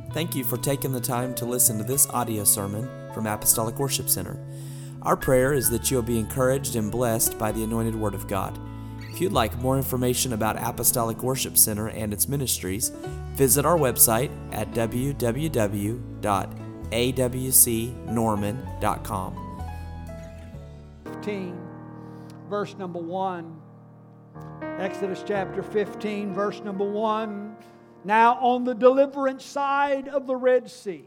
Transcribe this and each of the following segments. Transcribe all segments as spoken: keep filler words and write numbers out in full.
Thank you for taking the time to listen to this audio sermon from Apostolic Worship Center. Our prayer is that you'll be encouraged and blessed by the anointed Word of God. If you'd like more information about Apostolic Worship Center and its ministries, visit our website at w w w dot a w c norman dot com. fifteen, verse number one. Exodus chapter fifteen, verse number one. Now on the deliverance side of the Red Sea,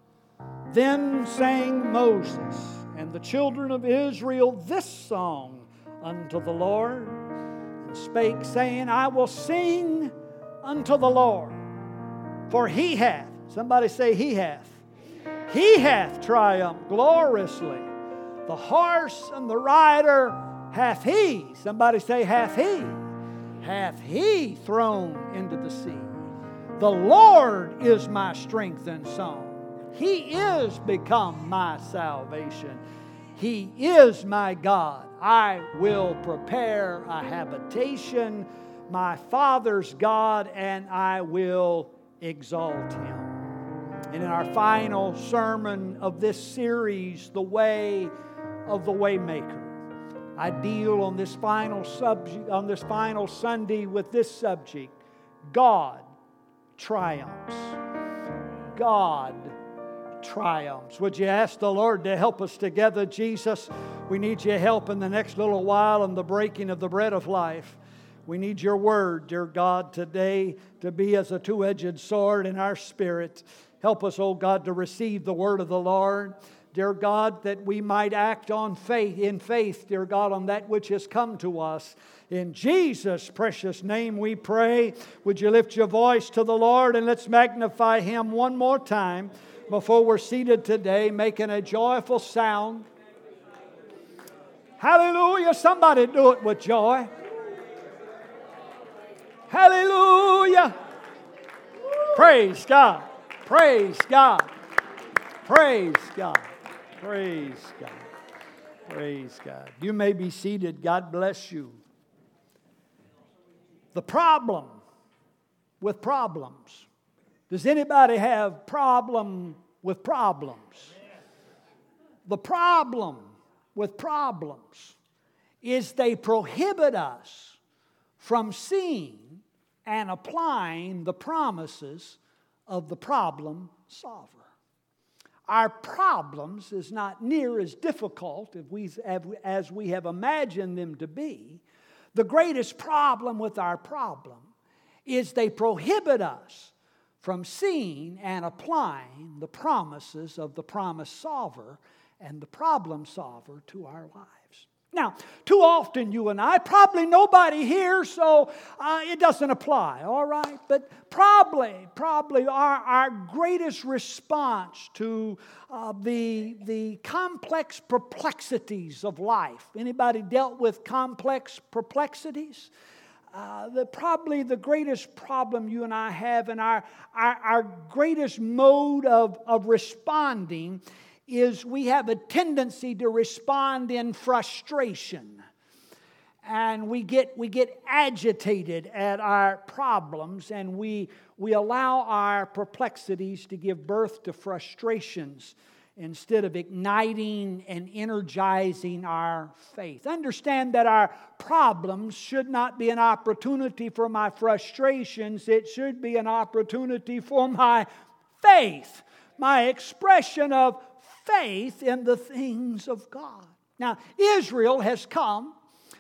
then sang Moses and the children of Israel this song unto the Lord, and spake, saying, I will sing unto the Lord, for He hath, somebody say He hath, He hath triumphed gloriously. The horse and the rider hath He, somebody say hath He, hath He thrown into the sea. The Lord is my strength and song. He is become my salvation. He is my God. I will prepare a habitation, my Father's God, and I will exalt Him. And in our final sermon of this series, The Way of the Waymaker, I deal on this final subject, on this final Sunday with this subject: God triumphs. God triumphs. Would you ask the Lord to help us together? Jesus, we need your help in the next little while in the breaking of the bread of life. We need your word, dear God, today to be as a two-edged sword in our spirit. Help us, oh God, to receive the word of the Lord. Dear God, that we might act on faith, in faith, dear God, on that which has come to us. In Jesus' precious name we pray. Would you lift your voice to the Lord and let's magnify Him one more time before we're seated today, making a joyful sound. Hallelujah. Somebody do it with joy. Hallelujah. Praise God. Praise God. Praise God. Praise God. Praise God. You may be seated. God bless you. The problem with problems. Does anybody have problem with problems? The problem with problems is they prohibit us from seeing and applying the promises of the problem solver. Our problems is not near as difficult as we, as we have imagined them to be. The greatest problem with our problem is they prohibit us from seeing and applying the promises of the promise solver and the problem solver to our lives. Now, too often you and I, probably nobody here, so uh, it doesn't apply, all right? But probably, probably our, our greatest response to uh, the, the complex perplexities of life. Anybody dealt with complex perplexities? Uh, the, probably the greatest problem you and I have, and our, our, our greatest mode of, of responding is we have a tendency to respond in frustration. And we get we get agitated at our problems, and we we allow our perplexities to give birth to frustrations instead of igniting and energizing our faith. Understand that our problems should not be an opportunity for my frustrations. It should be an opportunity for my faith, my expression of faith in the things of God. Now, Israel has come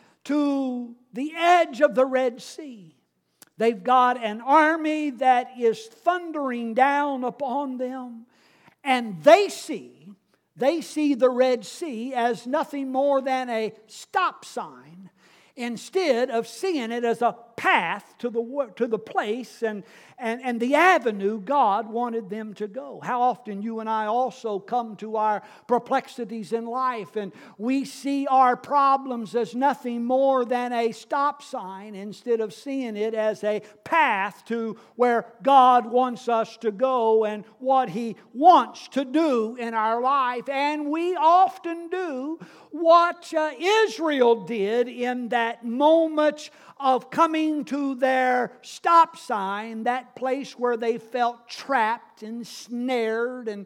to the edge of the Red Sea. They've got an army that is thundering down upon them, and they see, they see the Red Sea as nothing more than a stop sign, instead of seeing it as a path to the to the place and, and, and the avenue God wanted them to go. How often you and I also come to our perplexities in life, and we see our problems as nothing more than a stop sign instead of seeing it as a path to where God wants us to go and what He wants to do in our life. And we often do what uh, Israel did in that moment of coming to their stop sign, that place where they felt trapped and snared and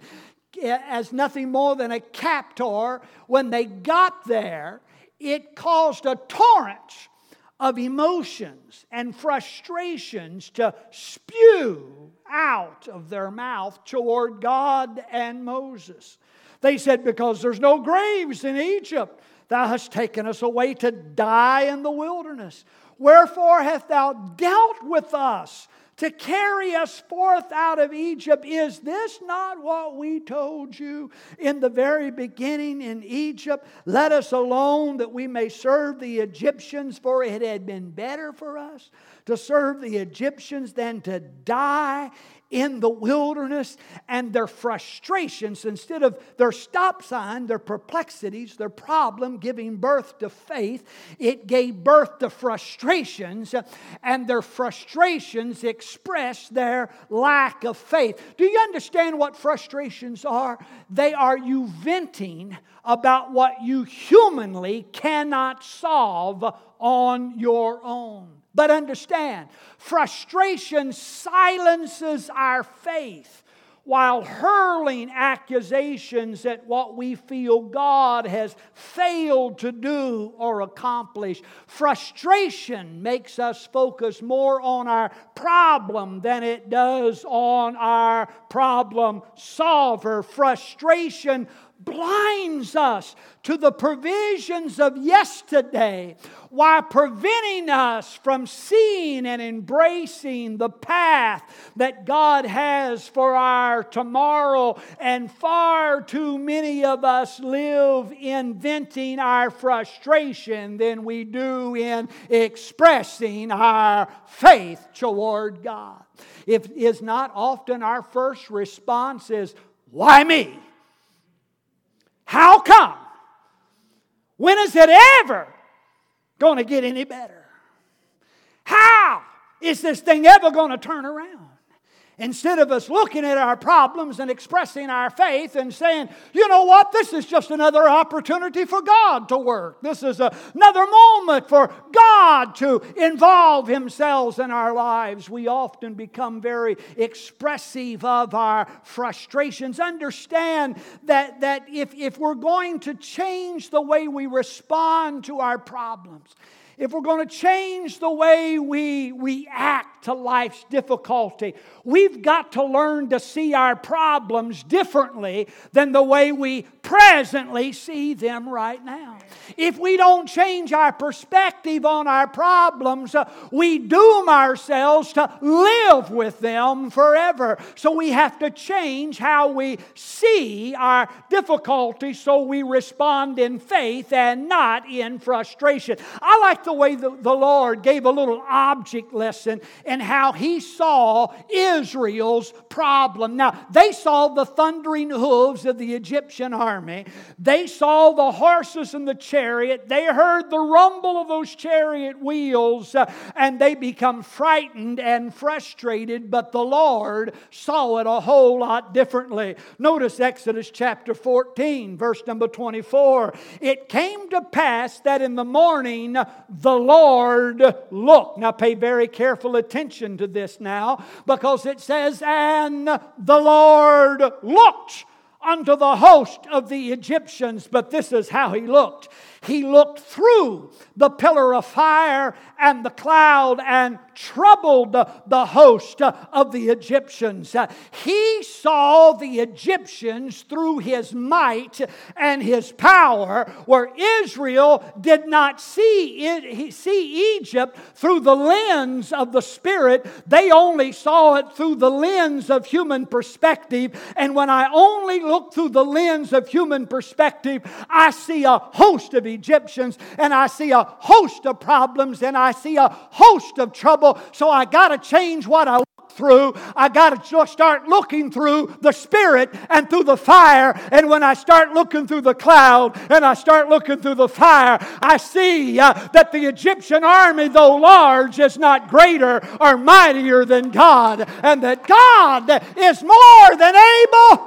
as nothing more than a captor, when they got there, it caused a torrent of emotions and frustrations to spew out of their mouth toward God and Moses. They said, because there's no graves in Egypt, thou hast taken us away to die in the wilderness. Wherefore hast thou dealt with us to carry us forth out of Egypt? Is this not what we told you in the very beginning in Egypt? Let us alone that we may serve the Egyptians, for it had been better for us to serve the Egyptians than to die in the wilderness. And their frustrations, instead of their stop sign, their perplexities, their problem giving birth to faith, it gave birth to frustrations, and their frustrations expressed their lack of faith. Do you understand what frustrations are? They are you venting about what you humanly cannot solve on your own. But understand, frustration silences our faith while hurling accusations at what we feel God has failed to do or accomplish. Frustration makes us focus more on our problem than it does on our problem solver. Frustration blinds us to the provisions of yesterday while preventing us from seeing and embracing the path that God has for our tomorrow. And far too many of us live in venting our frustration than we do in expressing our faith toward God. If it is not often our first response is, why me? How come? When is it ever going to get any better? How is this thing ever going to turn around? Instead of us looking at our problems and expressing our faith and saying, you know what, this is just another opportunity for God to work. This is a, another moment for God to involve Himself in our lives. We often become very expressive of our frustrations. Understand that, that if, if we're going to change the way we respond to our problems, if we're going to change the way we react to life's difficulty, we've got to learn to see our problems differently than the way we presently see them right now. If we don't change our perspective on our problems, uh, we doom ourselves to live with them forever. So we have to change how we see our difficulties so we respond in faith and not in frustration. I like the way the, the Lord gave a little object lesson in how He saw Israel's problem. Now, they saw the thundering hooves of the Egyptian army. They saw the horses and the chariot. They heard the rumble of those chariot wheels, uh, and they become frightened and frustrated. But the Lord saw it a whole lot differently. Notice Exodus chapter fourteen, verse number twenty-four. It came to pass that in the morning the Lord looked. Now pay very careful attention to this now, because it says, and the Lord looked unto the host of the Egyptians. But this is how He looked. He looked through the pillar of fire and the cloud and troubled the host of the Egyptians. He saw the Egyptians through His might and His power, where Israel did not see it, see Egypt through the lens of the Spirit. They only saw it through the lens of human perspective. And when I only look through the lens of human perspective, I see a host of Egyptians, and I see a host of problems, and I see a host of trouble. So I got to change what I look through. I got to start looking through the Spirit and through the fire. And when I start looking through the cloud and I start looking through the fire, I see uh, that the Egyptian army, though large, is not greater or mightier than God, and that God is more than able.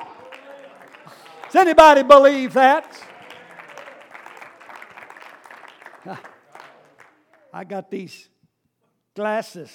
Does anybody believe that? I got these glasses.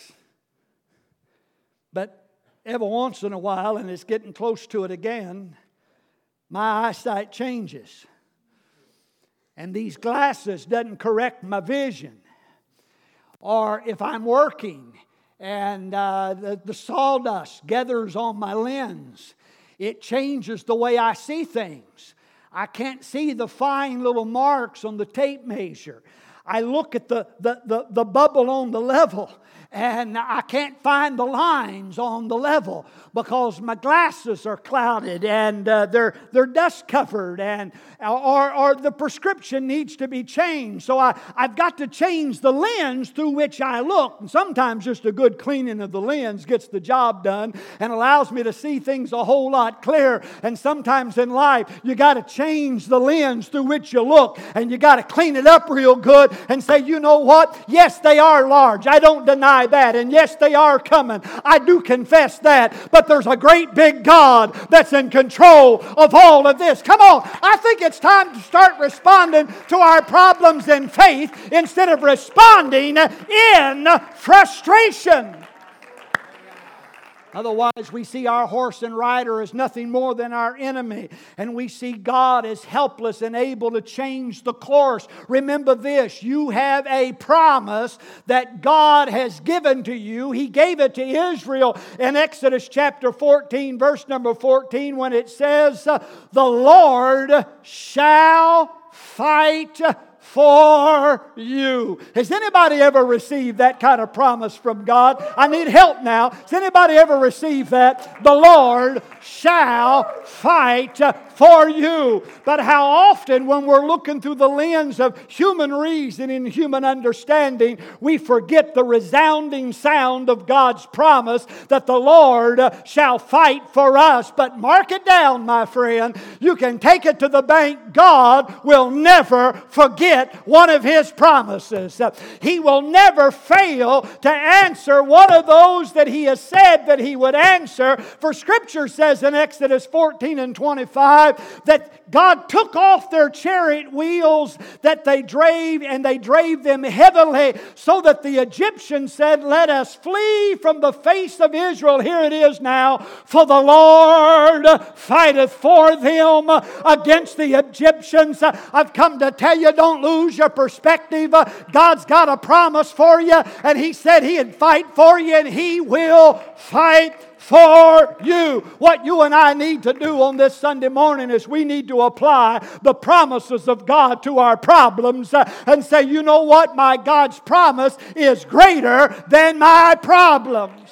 But every once in a while, and it's getting close to it again, my eyesight changes. And these glasses doesn't correct my vision. Or if I'm working and uh, the, the sawdust gathers on my lens, it changes the way I see things. I can't see the fine little marks on the tape measure. I look at the, the, the, the bubble on the level, and I can't find the lines on the level because my glasses are clouded and uh, they're they're dust covered, and or or the prescription needs to be changed. So I I've got to change the lens through which I look. And sometimes just a good cleaning of the lens gets the job done and allows me to see things a whole lot clearer. And sometimes in life you got to change the lens through which you look, and you got to clean it up real good and say, you know what? Yes, they are large. I don't deny that. And yes, they are coming. I do confess that. But there's a great big God that's in control of all of this. Come on. I think it's time to start responding to our problems in faith instead of responding in frustration. Otherwise, we see our horse and rider as nothing more than our enemy. And we see God as helpless and able to change the course. Remember this, you have a promise that God has given to you. He gave it to Israel in Exodus chapter fourteen, verse number fourteen, when it says, the Lord shall fight for you. Has anybody ever received that kind of promise from God? I need help now. Has anybody ever received that? The Lord shall fight for you. But how often when we're looking through the lens of human reason and human understanding, we forget the resounding sound of God's promise that the Lord shall fight for us. But mark it down, my friend. You can take it to the bank. God will never forget one of His promises. He will never fail to answer one of those that He has said that He would answer. For Scripture says in Exodus fourteen and twenty-five that God took off their chariot wheels that they drave, and they drave them heavily, so that the Egyptians said, let us flee from the face of Israel. Here it is now. For the Lord fighteth for them against the Egyptians. I've come to tell you, don't lose your perspective. God's got a promise for you, and He said He'd fight for you, and He will fight for you. What you and I need to do on this Sunday morning is we need to apply the promises of God to our problems and say, you know what? My God's promise is greater than my problems.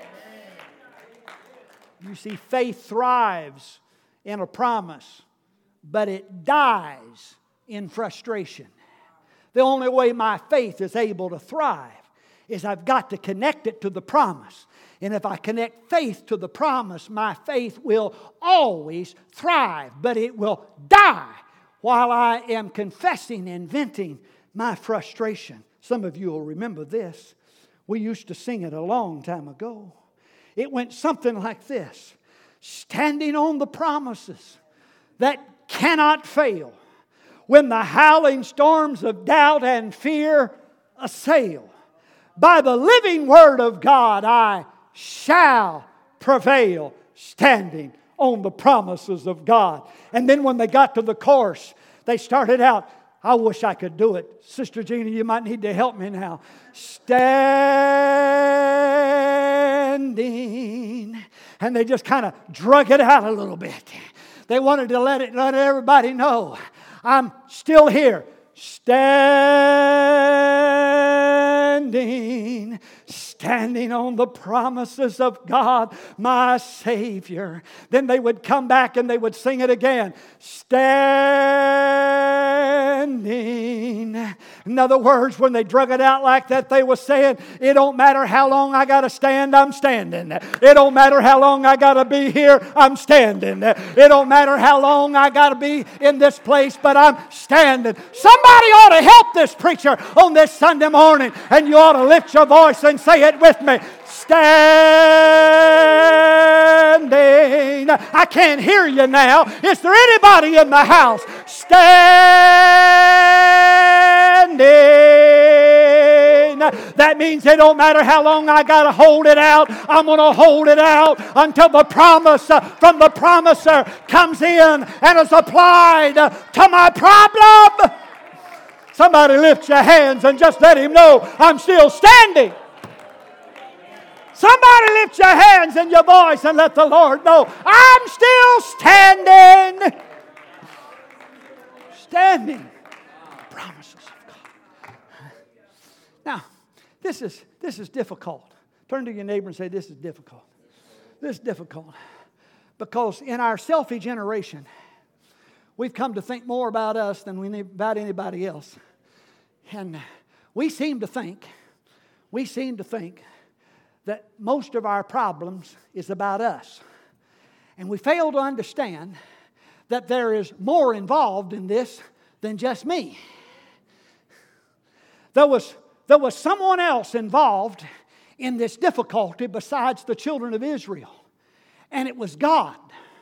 You see, faith thrives in a promise, but it dies in frustration. The only way my faith is able to thrive is I've got to connect it to the promise. And if I connect faith to the promise, my faith will always thrive, but it will die while I am confessing and venting my frustration. Some of you will remember this. We used to sing it a long time ago. It went something like this. Standing on the promises that cannot fail, when the howling storms of doubt and fear assail, by the living word of God I shall prevail, standing on the promises of God. And then when they got to the chorus, they started out, I wish I could do it. Sister Gina, you might need to help me now. Standing. And they just kind of drug it out a little bit. They wanted to let it, let everybody know, I'm still here. Standing, standing on the promises of God, my Savior. Then they would come back and they would sing it again. Standing. In other words, when they drug it out like that, they were saying, it don't matter how long I got to stand, I'm standing. It don't matter how long I got to be here, I'm standing. It don't matter how long I got to be in this place, but I'm standing. Somebody ought to help this preacher on this Sunday morning, and you ought to lift your voice and say it with me. Standing. I can't hear you now. Is there anybody in the house? Standing. supply. That means it don't matter how long I got to hold it out. I'm going to hold it out until the promise uh, from the promiser comes in and is applied uh, to my problem. Somebody lift your hands and just let Him know I'm still standing. Somebody lift your hands and your voice and let the Lord know I'm still standing. Standing. Promises of God. Now, this is this is difficult. Turn to your neighbor and say, this is difficult. This is difficult. Because in our selfie generation, we've come to think more about us than we need about anybody else. And we seem to think, we seem to think that most of our problems is about us. And we fail to understand that there is more involved in this than just me. There was, there was someone else involved in this difficulty besides the children of Israel. And it was God.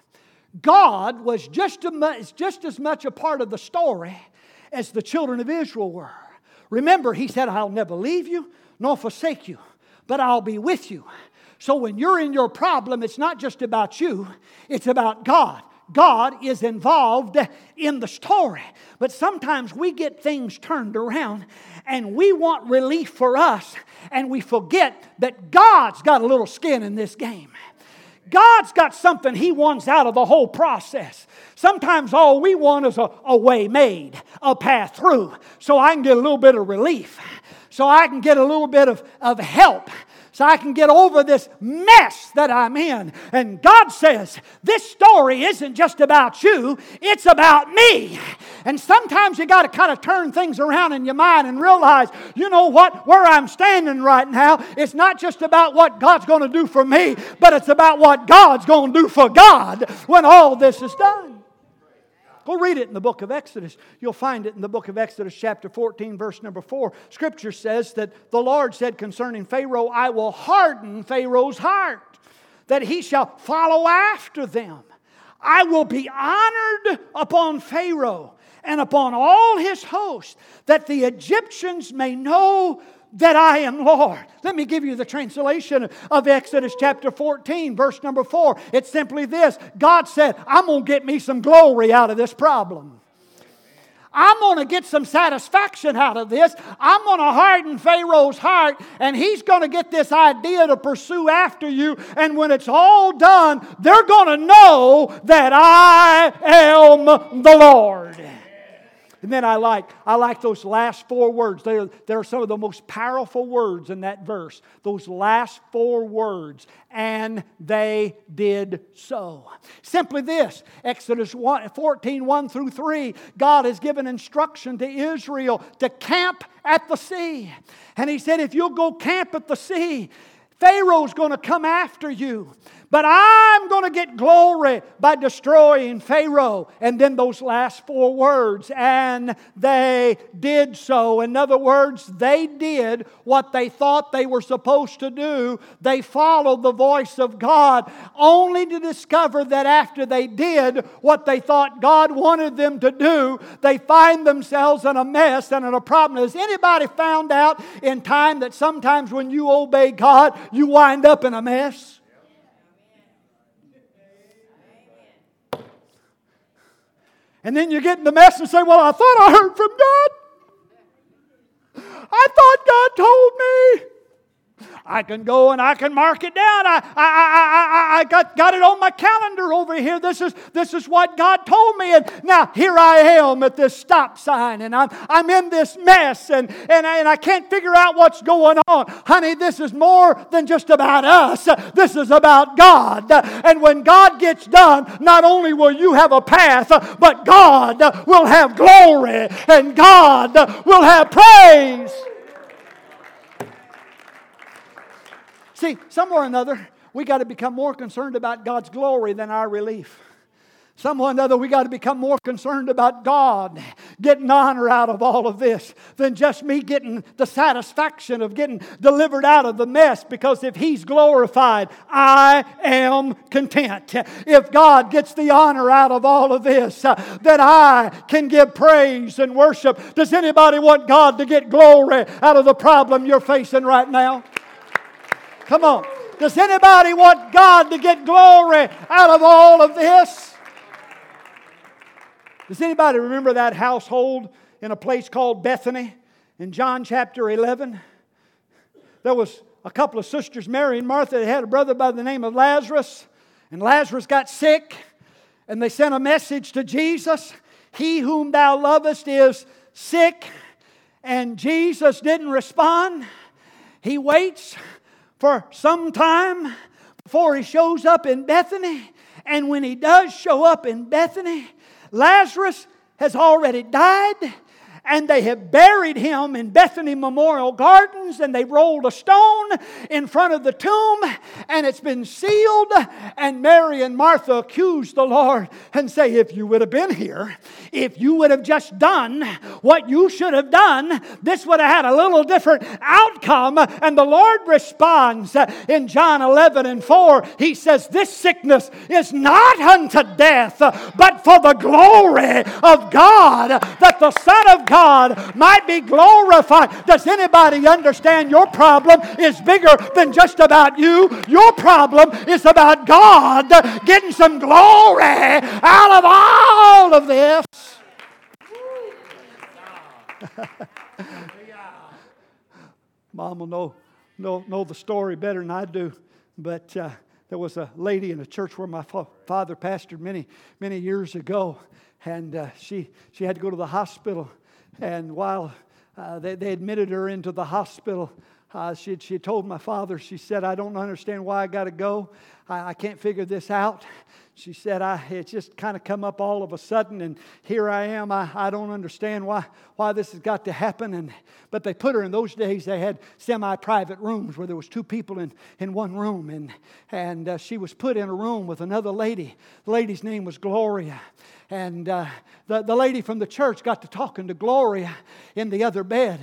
God was just, a, just as much a part of the story as the children of Israel were. Remember, He said, I'll never leave you nor forsake you, but I'll be with you. So when you're in your problem, it's not just about you, it's about God. God is involved in the story. But sometimes we get things turned around and we want relief for us and we forget that God's got a little skin in this game. God's got something He wants out of the whole process. Sometimes all we want is a, a way made, a path through, so I can get a little bit of relief, so I can get a little bit of, of help, so I can get over this mess that I'm in. And God says, this story isn't just about you, it's about me. And sometimes you got to kind of turn things around in your mind and realize, you know what, where I'm standing right now, it's not just about what God's going to do for me, but it's about what God's going to do for God when all this is done. Go read it in the book of Exodus. You'll find it in the book of Exodus chapter fourteen, verse number four. Scripture says that the Lord said concerning Pharaoh, I will harden Pharaoh's heart, that he shall follow after them. I will be honored upon Pharaoh and upon all his host, that the Egyptians may know that I am Lord. Let me give you the translation of Exodus chapter fourteen, verse number four. It's simply this. God said, I'm going to get me some glory out of this problem. I'm going to get some satisfaction out of this. I'm going to harden Pharaoh's heart, and he's going to get this idea to pursue after you. And when it's all done, they're going to know that I am the Lord. And then I like, I like those last four words. They are, they are some of the most powerful words in that verse. Those last four words. And they did so. Simply this. Exodus fourteen, one through three. God has given instruction to Israel to camp at the sea. And He said, if you'll go camp at the sea, Pharaoh's going to come after you. But I'm going to get glory by destroying Pharaoh. And then those last four words, and they did so. In other words, they did what they thought they were supposed to do. They followed the voice of God, only to discover that after they did what they thought God wanted them to do, they find themselves in a mess and in a problem. Has anybody found out in time that sometimes when you obey God, you wind up in a mess? And then you get in the mess and say, well, I thought I heard from God. I thought God told me. I can go and I can mark it down. I, I, I, I, I got, got it on my calendar over here. This is, this is what God told me. And now here I am at this stop sign. And I'm, I'm in this mess. And, and, I, and I can't figure out what's going on. Honey, this is more than just about us. This is about God. And when God gets done, not only will you have a path, but God will have glory. And God will have praise. See, somewhere or another, we got to become more concerned about God's glory than our relief. Someone or other, we got to become more concerned about God getting honor out of all of this than just me getting the satisfaction of getting delivered out of the mess. Because if He's glorified, I am content. If God gets the honor out of all of this, uh, then I can give praise and worship. Does anybody want God to get glory out of the problem you're facing right now? Come on. Does anybody want God to get glory out of all of this? Does anybody remember that household in a place called Bethany in John chapter eleven? There was a couple of sisters, Mary and Martha. They had a brother by the name of Lazarus. And Lazarus got sick. And they sent a message to Jesus. He whom thou lovest is sick. And Jesus didn't respond. He waits for some time before He shows up in Bethany. And when He does show up in Bethany, Lazarus has already died, and they have buried him in Bethany Memorial Gardens, and they rolled a stone in front of the tomb, and it's been sealed. And Mary and Martha accuse the Lord and say, if you would have been here, if you would have just done what you should have done, this would have had a little different outcome. And the Lord responds in John eleven and four. He says, this sickness is not unto death, but for the glory of God, that the Son of God God might be glorified. Does anybody understand your problem is bigger than just about you? Your problem is about God getting some glory out of all of this. Mom will know, know, know the story better than I do, but uh, there was a lady in a church where my fa- father pastored many, many years ago, and uh, she, she had to go to the hospital. And while uh, they, they admitted her into the hospital, uh, she, she told my father, she said, I don't understand why I got to go. I, I can't figure this out. She said, I, it just kind of come up all of a sudden, and here I am. I, I don't understand why, why this has got to happen. And But they put her in those days, they had semi-private rooms where there was two people in, in one room. And, and uh, she was put in a room with another lady. The lady's name was Gloria. And uh, the, the lady from the church got to talking to Gloria in the other bed.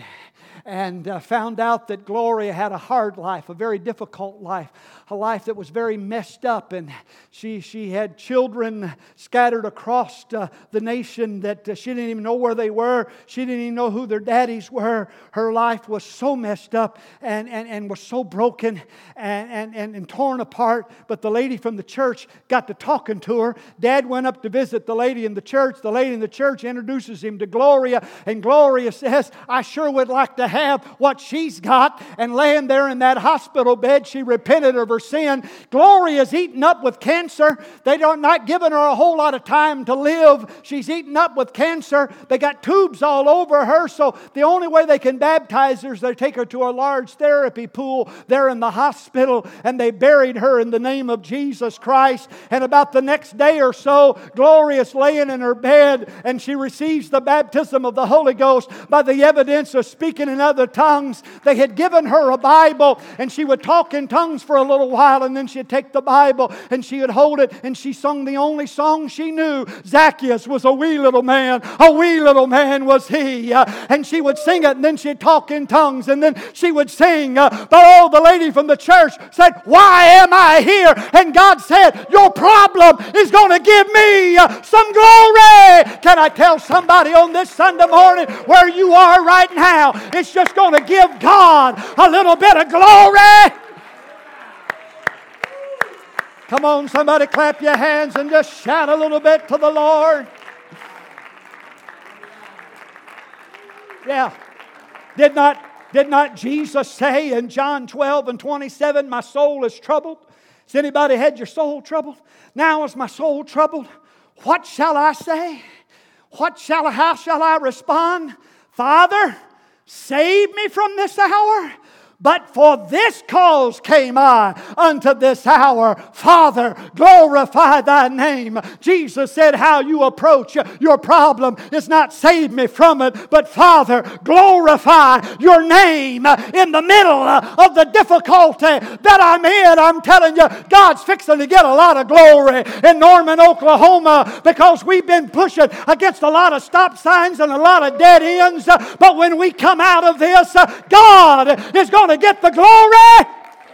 And uh, found out that Gloria had a hard life, a very difficult life, a life that was very messed up. And she she had children scattered across uh, the nation that uh, she didn't even know where they were. She didn't even know who their daddies were. Her life was so messed up and, and, and was so broken and, and, and, and torn apart. But the lady from the church got to talking to her. Dad went up to visit the lady in the church. The lady in the church introduces him to Gloria. And Gloria says, I sure would like to have what she's got. And laying there in that hospital bed, she repented of her sin. Gloria's eaten up with cancer. They are not giving her a whole lot of time to live. She's eaten up with cancer. They got tubes all over her. So the only way they can baptize her is they take her to a large therapy pool there in the hospital. And they buried her in the name of Jesus Christ. And about the next day or so, Gloria's laying in her bed, and she receives the baptism of the Holy Ghost by the evidence of speaking in other tongues. They had given her a Bible, and she would talk in tongues for a little while, and then she'd take the Bible and she would hold it, and she sung the only song she knew. Zacchaeus was a wee little man, a wee little man was he. Uh, and she would sing it, and then she'd talk in tongues, and then she would sing. Uh, but oh, the lady from the church said, why am I here? And God said, your problem is going to give me uh, some glory. Can I tell somebody on this Sunday morning, where you are right now, it's just going to give God a little bit of glory. Come on, somebody clap your hands and just shout a little bit to the Lord. Yeah. Did not, did not Jesus say in John twelve and twenty-seven, my soul is troubled? Has anybody had your soul troubled? Now is my soul troubled. What shall I say? What shall I, how shall I respond? Father, save me from this hour. But for this cause came I unto this hour. Father, glorify thy name. Jesus said how you approach your problem is not save me from it, but Father, glorify your name in the middle of the difficulty that I'm in. I'm telling you, God's fixing to get a lot of glory in Norman, Oklahoma, because we've been pushing against a lot of stop signs and a lot of dead ends. But when we come out of this, God is going to get the glory.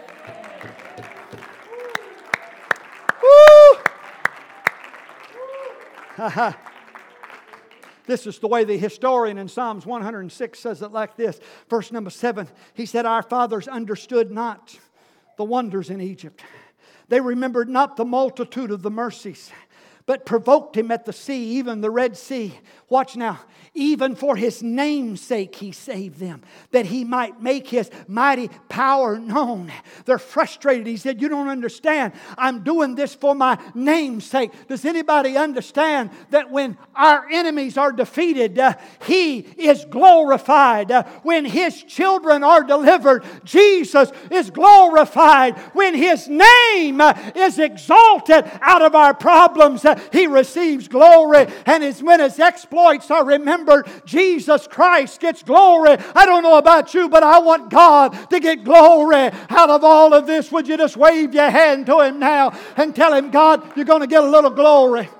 Woo! This is the way the historian in Psalms one hundred six says it like this. Verse number seven. He said, our fathers understood not the wonders in Egypt. They remembered not the multitude of the mercies, but provoked him at the sea, even the Red Sea. Watch now. Even for His name's sake He saved them, that He might make His mighty power known. They're frustrated. He said, you don't understand. I'm doing this for my name's sake. Does anybody understand that when our enemies are defeated, uh, He is glorified? Uh, when His children are delivered, Jesus is glorified. When His name uh, is exalted out of our problems, uh, He receives glory. And his, when His exploits are remembered, Jesus Christ gets glory. I don't know about you, but I want God to get glory out of all of this. Would you just wave your hand to Him now and tell Him, God, you're going to get a little glory.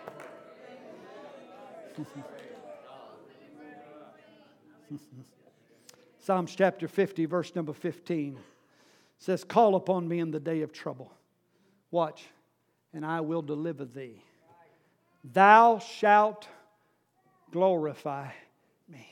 Psalms chapter fifty, verse number fifteen says, call upon me in the day of trouble. Watch. And I will deliver thee. Thou shalt glorify me.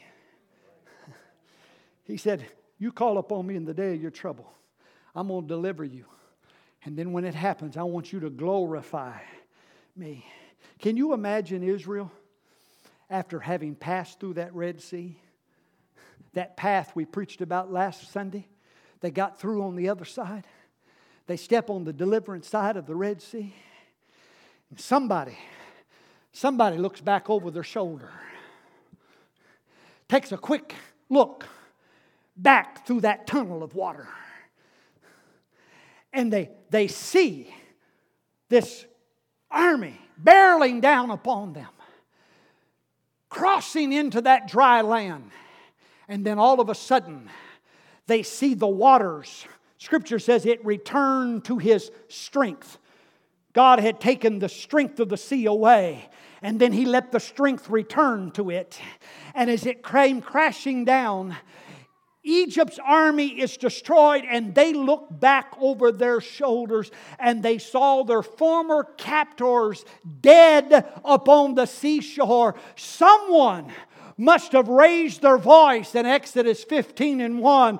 He said, you call upon me in the day of your trouble. I'm going to deliver you. And then when it happens, I want you to glorify me. Can you imagine Israel after having passed through that Red Sea? That path we preached about last Sunday. They got through on the other side. They step on the deliverance side of the Red Sea. And somebody, somebody looks back over their shoulder. Takes a quick look back through that tunnel of water. And they, they see this army barreling down upon them, crossing into that dry land. And then all of a sudden, they see the waters. Scripture says it returned to His strength. God had taken the strength of the sea away, and then He let the strength return to it. And as it came crashing down, Egypt's army is destroyed, and they look back over their shoulders and they saw their former captors dead upon the seashore. Someone must have raised their voice in Exodus fifteen and one.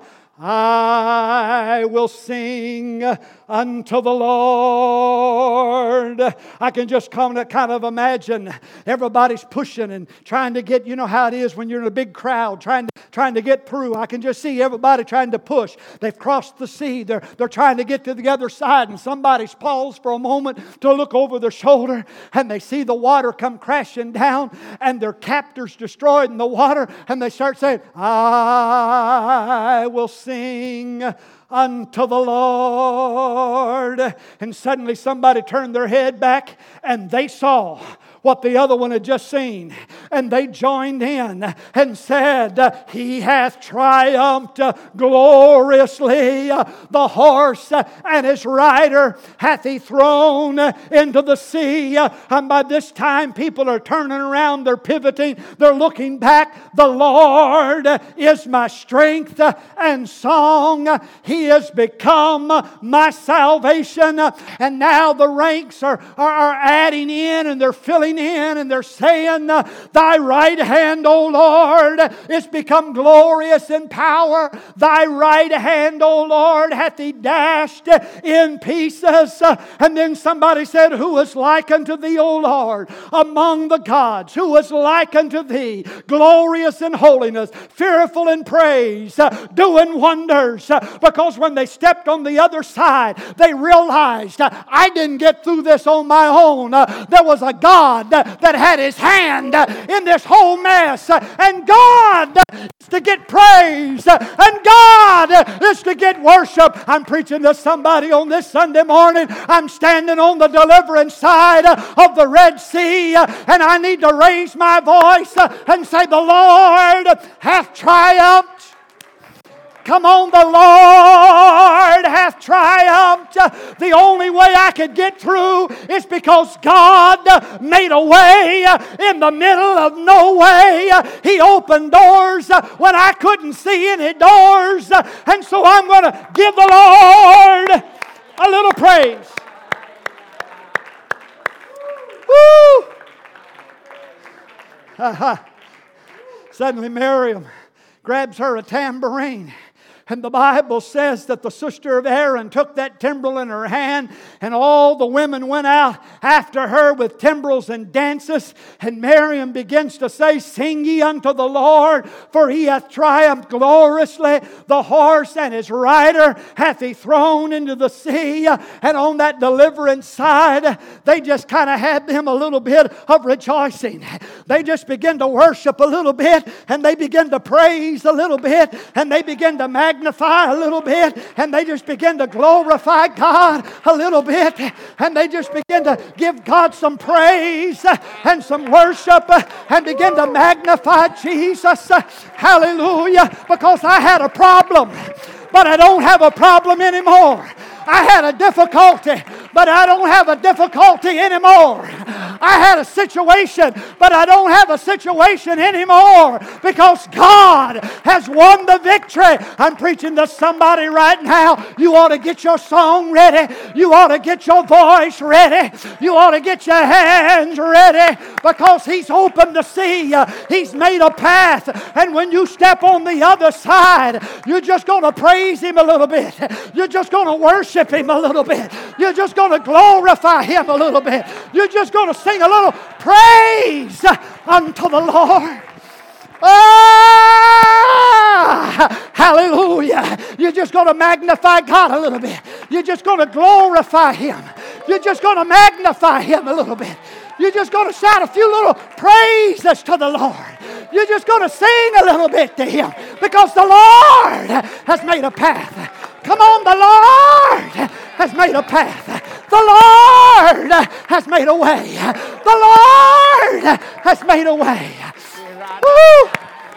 I will sing unto the Lord. I can just come to kind of imagine everybody's pushing and trying to get, you know how it is when you're in a big crowd trying to, trying to get through. I can just see everybody trying to push. They've crossed the sea. They're, they're trying to get to the other side, and somebody's paused for a moment to look over their shoulder, and they see the water come crashing down and their captors destroyed in the water, and they start saying, I will sing Sing unto the Lord. And suddenly somebody turned their head back and they saw what the other one had just seen. And they joined in and said, He hath triumphed gloriously. The horse and his rider hath He thrown into the sea. And by this time people are turning around. They're pivoting. They're looking back. The Lord is my strength and song. He has become my salvation. And now the ranks are, are, are adding in and they're filling in and they're saying, Thy right hand, O Lord, is become glorious in power. Thy right hand, O Lord, hath He dashed in pieces. And then somebody said, Who is like unto Thee, O Lord, among the gods? Who is like unto Thee, glorious in holiness, fearful in praise, doing wonders? Because when they stepped on the other side, they realized, I didn't get through this on my own. There was a God that had His hand in this whole mess. And God is to get praise. And God is to get worship. I'm preaching to somebody on this Sunday morning. I'm standing on the deliverance side of the Red Sea. And I need to raise my voice and say, the Lord hath triumphed. Come on, the Lord hath triumphed. The only way I could get through is because God made a way in the middle of no way. He opened doors when I couldn't see any doors. And so I'm going to give the Lord a little praise. Woo! Uh-huh. Suddenly Miriam grabs her a tambourine. And the Bible says that the sister of Aaron took that timbrel in her hand, and all the women went out after her with timbrels and dances. And Miriam begins to say, sing ye unto the Lord, for he hath triumphed gloriously. The horse and his rider hath he thrown into the sea. And on that deliverance side, they just kind of had them a little bit of rejoicing. They just began to worship a little bit, and they began to praise a little bit, and they began to magnify magnify a little bit, and they just begin to glorify God a little bit, and they just begin to give God some praise and some worship and begin to magnify Jesus. Hallelujah. Because I had a problem, but I don't have a problem anymore. I had a difficulty, but I don't have a difficulty anymore. I had a situation, but I don't have a situation anymore because God has won the victory. I'm preaching to somebody right now. You ought to get your song ready. You ought to get your voice ready. You ought to get your hands ready because He's opened the sea. He's made a path. And when you step on the other side, you're just going to praise Him a little bit. You're just going to worship Him a little bit. You're just going to glorify Him a little bit. You're just going to sing a little praise unto the Lord. Ah, hallelujah. You're just going to magnify God a little bit. You're just going to glorify Him. You're just going to magnify Him a little bit. You're just going to shout a few little praises to the Lord. You're just going to sing a little bit to Him because the Lord has made a path. Come on, the Lord has made a path. The Lord has made a way. The Lord has made a way. Woo!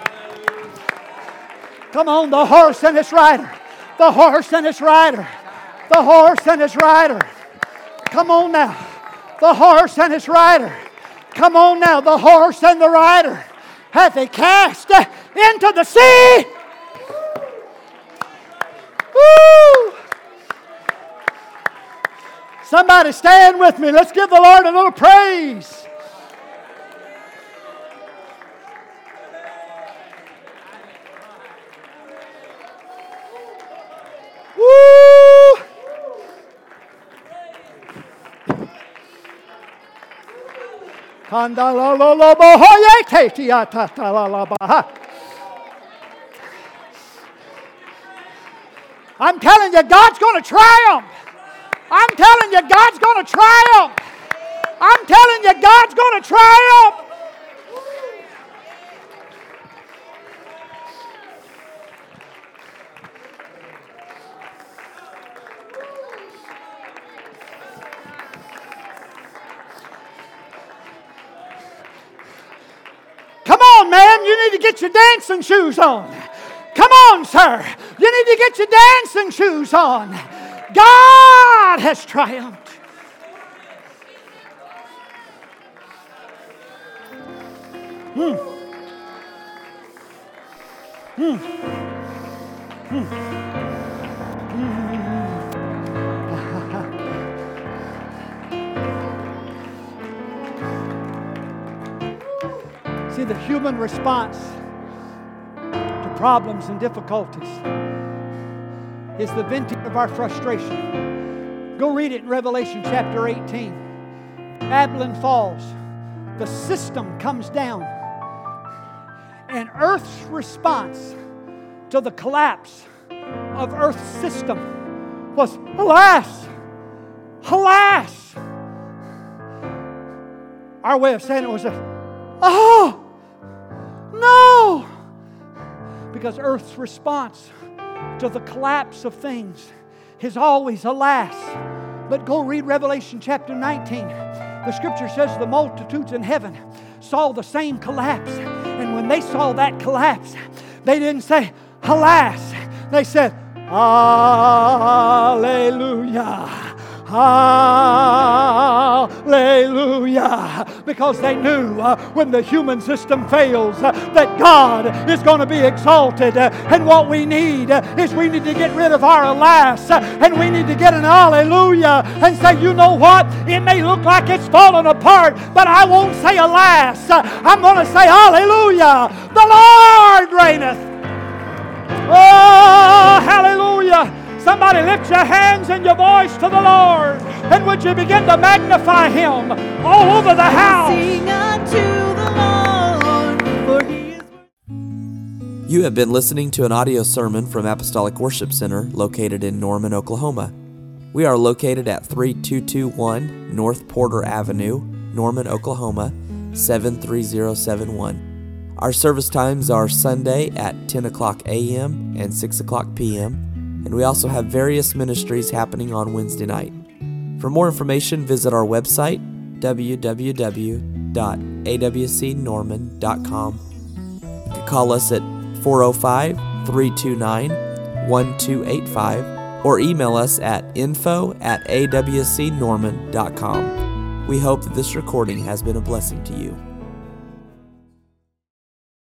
Come on, the horse and its rider. The horse and its rider. The horse and its rider. Come on now. The horse and its rider. Come on now. The horse and the rider hath he cast into the sea. Woo! Somebody stand with me. Let's give the Lord a little praise. Woo! I'm telling you, God's going to triumph. I'm telling you, God's going to triumph. I'm telling you, God's going to triumph. Come on, man, you need to get your dancing shoes on. Come on, sir. You need to get your dancing shoes on. God has triumphed. Hmm. Hmm. Hmm. See, the human response to problems and difficulties is the venting of our frustration. Go read it in Revelation chapter eighteen. Babylon falls. The system comes down. And Earth's response to the collapse of Earth's system was, alas, alas. Our way of saying it was a Oh, no! Because earth's response to the collapse of things is always alas. But go read Revelation chapter nineteen. The scripture says the multitudes in heaven saw the same collapse. And when they saw that collapse, they didn't say, alas. They said, hallelujah. Hallelujah. Because they knew uh, when the human system fails uh, that God is going to be exalted. Uh, and what we need uh, is we need to get rid of our alas. Uh, and we need to get an hallelujah and say, you know what? It may look like it's falling apart, but I won't say alas. Uh, I'm going to say hallelujah. The Lord reigneth. Oh, hallelujah. Somebody lift your hands and your voice to the Lord. And would you begin to magnify Him all over the house? Sing unto the Lord, for He is... You have been listening to an audio sermon from Apostolic Worship Center located in Norman, Oklahoma. We are located at three two two one North Porter Avenue, Norman, Oklahoma, seven three zero seven one. Our service times are Sunday at ten o'clock a.m. and six o'clock p.m., and we also have various ministries happening on Wednesday night. For more information, visit our website, w w w dot a w c norman dot com. You can call us at four oh five, three two nine, one two eight five or email us at info at a w c norman dot com. We hope that this recording has been a blessing to you.